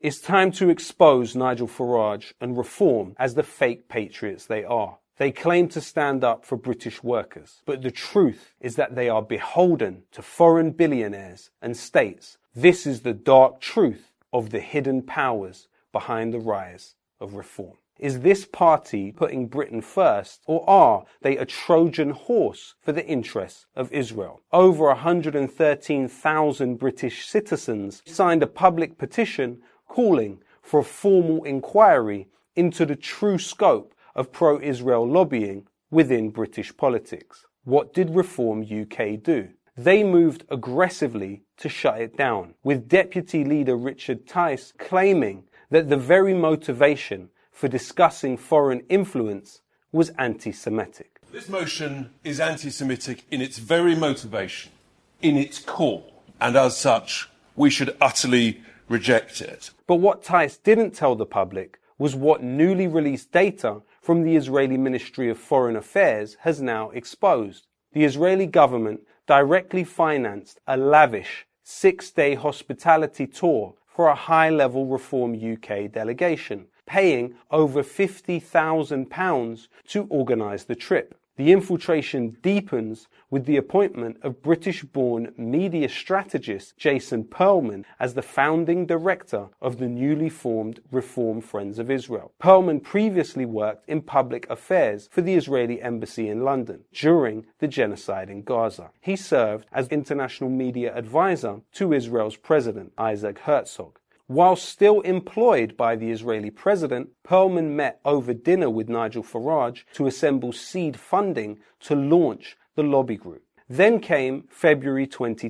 It's time to expose Nigel Farage and Reform as the fake patriots they are. They claim to stand up for British workers, but the truth is that they are beholden to foreign billionaires and states. This is the dark truth of the hidden powers behind the rise of Reform. Is this party putting Britain first, or are they a Trojan horse for the interests of Israel? Over 113,000 British citizens signed a public petition calling for a formal inquiry into the true scope of pro-Israel lobbying within British politics. What did Reform UK do? They moved aggressively to shut it down, with Deputy Leader Richard Tice claiming that the very motivation for discussing foreign influence was anti-Semitic. This motion is anti-Semitic in its very motivation, in its core, and as such, we should utterly reject it. But what Tice didn't tell the public was what newly released data from the Israeli Ministry of Foreign Affairs has now exposed. The Israeli government directly financed a lavish 6-day hospitality tour for a high-level Reform UK delegation, paying over £50,000 to organise the trip. The infiltration deepens with the appointment of British-born media strategist Jason Perlman as the founding director of the newly formed Reform Friends of Israel. Perlman previously worked in public affairs for the Israeli embassy in London during the genocide in Gaza. He served as international media advisor to Israel's president, Isaac Herzog. While still employed by the Israeli president, Perlman met over dinner with Nigel Farage to assemble seed funding to launch the lobby group. Then came February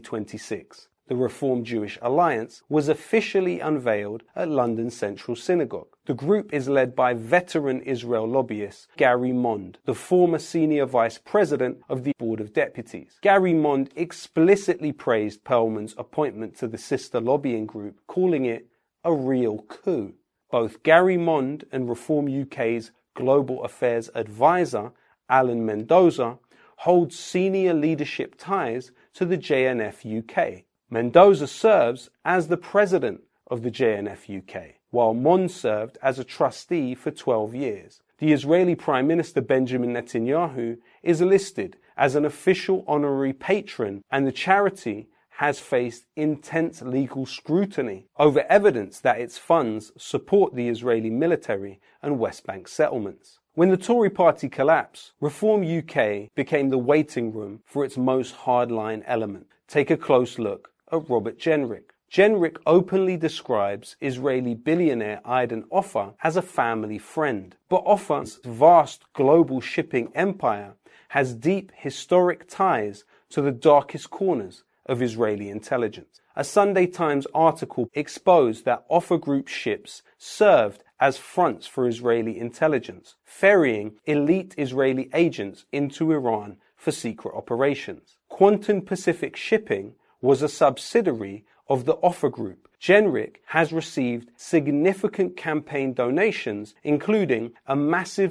2026. The Reform Jewish Alliance was officially unveiled at London Central Synagogue. The group is led by veteran Israel lobbyist Gary Mond, the former senior vice president of the Board of Deputies. Gary Mond explicitly praised Perlman's appointment to the sister lobbying group, calling it a real coup. Both Gary Mond and Reform UK's Global Affairs advisor, Alan Mendoza, hold senior leadership ties to the JNF UK. Mendoza serves as the president of the JNF UK, while Mond served as a trustee for 12 years. The Israeli Prime Minister Benjamin Netanyahu is listed as an official honorary patron, and the charity has faced intense legal scrutiny over evidence that its funds support the Israeli military and West Bank settlements. When the Tory party collapsed, Reform UK became the waiting room for its most hardline element. Take a close look at Robert Jenrick. Jenrick openly describes Israeli billionaire Aiden Offer as a family friend, but Offer's vast global shipping empire has deep historic ties to the darkest corners of Israeli intelligence. A Sunday Times article exposed that Offer Group ships served as fronts for Israeli intelligence, ferrying elite Israeli agents into Iran for secret operations. Quantum Pacific Shipping was a subsidiary of the Offer Group. Jenrick has received significant campaign donations, including a massive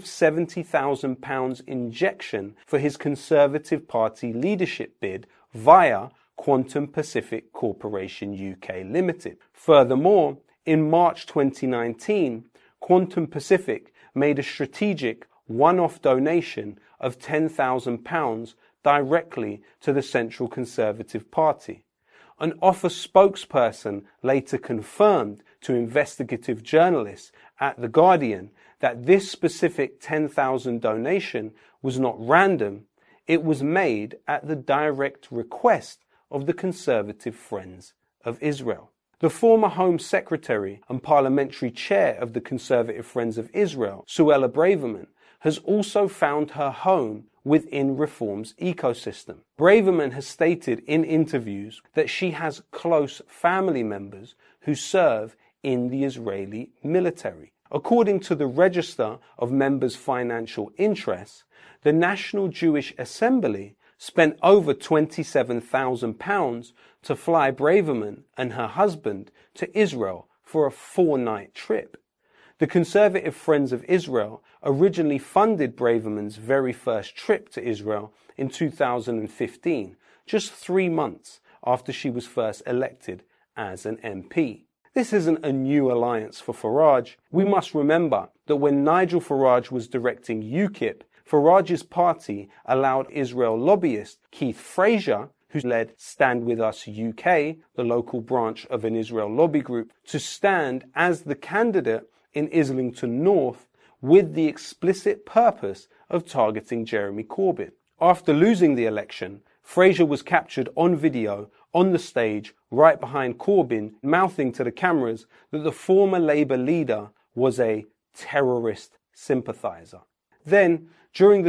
£70,000 injection for his Conservative Party leadership bid via Quantum Pacific Corporation UK Limited. Furthermore, in March 2019, Quantum Pacific made a strategic one-off donation of £10,000 directly to the Central Conservative Party. An Offer spokesperson later confirmed to investigative journalists at The Guardian that this specific £10,000 donation was not random, it was made at the direct request of the Conservative Friends of Israel. The former Home Secretary and Parliamentary Chair of the Conservative Friends of Israel, Suella Braverman, has also found her home within Reform's ecosystem. Braverman has stated in interviews that she has close family members who serve in the Israeli military. According to the Register of Members' Financial Interests, the National Jewish Assembly spent over £27,000 to fly Braverman and her husband to Israel for a 4-night trip. The Conservative Friends of Israel originally funded Braverman's very first trip to Israel in 2015, just 3 months after she was first elected as an MP. This isn't a new alliance for Farage. We must remember that when Nigel Farage was directing UKIP, Farage's party allowed Israel lobbyist Keith Fraser, who led Stand With Us UK, the local branch of an Israel lobby group, to stand as the candidate in Islington North with the explicit purpose of targeting Jeremy Corbyn. After losing the election, Fraser was captured on video on the stage right behind Corbyn, mouthing to the cameras that the former Labour leader was a terrorist sympathiser. Then, during the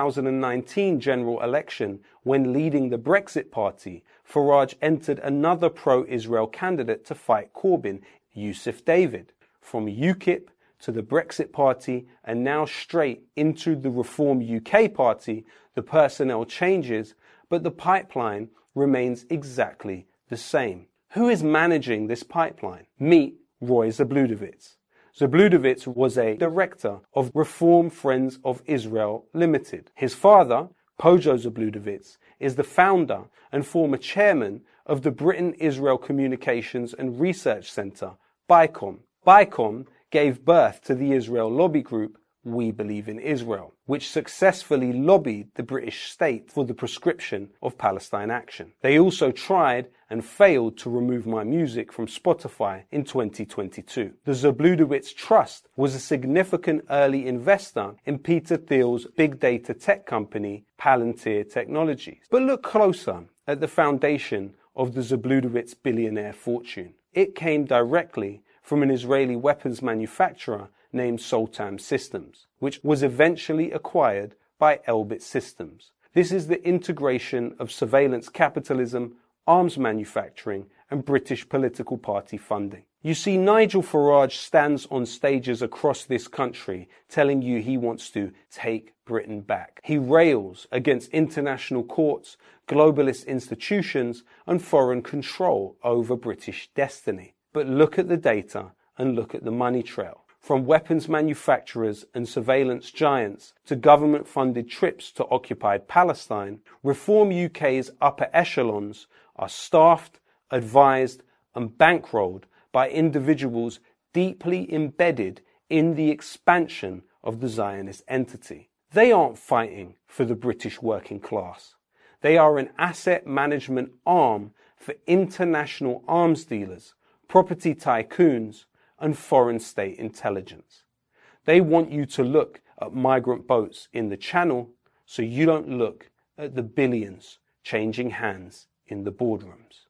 2019 general election, when leading the Brexit Party, Farage entered another pro-Israel candidate to fight Corbyn, Yusuf David. From UKIP to the Brexit Party and now straight into the Reform UK Party, the personnel changes, but the pipeline remains exactly the same. Who is managing this pipeline? Meet Roy Zabludowicz. Zabludowicz was a director of Reform Friends of Israel Limited. His father, Pojo Zabludowicz, is the founder and former chairman of the Britain-Israel Communications and Research Centre, BICOM. BICOM gave birth to the Israel lobby group We Believe in Israel, which successfully lobbied the British state for the proscription of Palestine action. They also tried and failed to remove my music from Spotify in 2022. The Zabludowicz Trust was a significant early investor in Peter Thiel's big data tech company, Palantir Technologies. But look closer at the foundation of the Zabludowicz billionaire fortune. It came directly from an Israeli weapons manufacturer named Soltam Systems, which was eventually acquired by Elbit Systems. This is the integration of surveillance capitalism, arms manufacturing, and British political party funding. You see, Nigel Farage stands on stages across this country telling you he wants to take Britain back. He rails against international courts, globalist institutions, and foreign control over British destiny. But look at the data and look at the money trail. From weapons manufacturers and surveillance giants to government-funded trips to occupied Palestine, Reform UK's upper echelons are staffed, advised, and bankrolled by individuals deeply embedded in the expansion of the Zionist entity. They aren't fighting for the British working class. They are an asset management arm for international arms dealers, property tycoons, and foreign state intelligence. They want you to look at migrant boats in the Channel so you don't look at the billions changing hands in the boardrooms.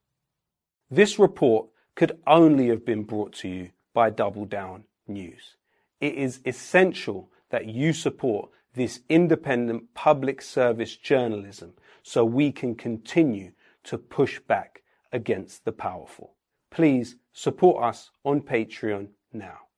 This report could only have been brought to you by Double Down News. It is essential that you support this independent public service journalism so we can continue to push back against the powerful. Please support us on Patreon now.